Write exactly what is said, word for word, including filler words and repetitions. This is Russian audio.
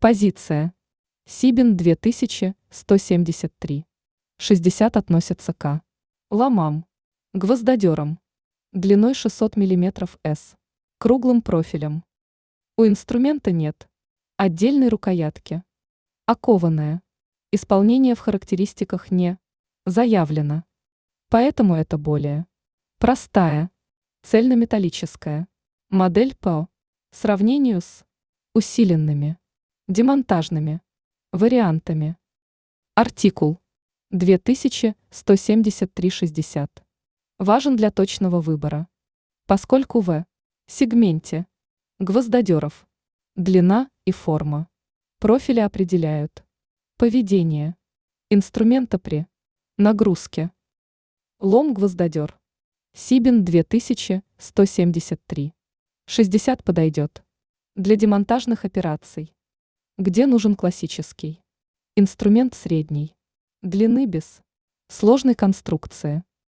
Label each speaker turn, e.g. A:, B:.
A: Позиция. Сибин две тысячи сто семьдесят три. шестьдесят относятся к ломам, гвоздодерам, длиной шестьсот миллиметров С, круглым профилем. У инструмента нет отдельной рукоятки. Окованная. Исполнение в характеристиках не заявлено. Поэтому это более простая, цельнометаллическая модель по сравнению с усиленными демонтажными вариантами. Артикул две тысячи сто семьдесят три шестьдесят важен для точного выбора, поскольку в сегменте гвоздодеров длина и форма профиля определяют поведение инструмента при нагрузке. Лом-гвоздодер. Сибин две тысячи сто семьдесят три. шестьдесят подойдет для демонтажных операций, где нужен классический инструмент средней длины без сложной конструкции.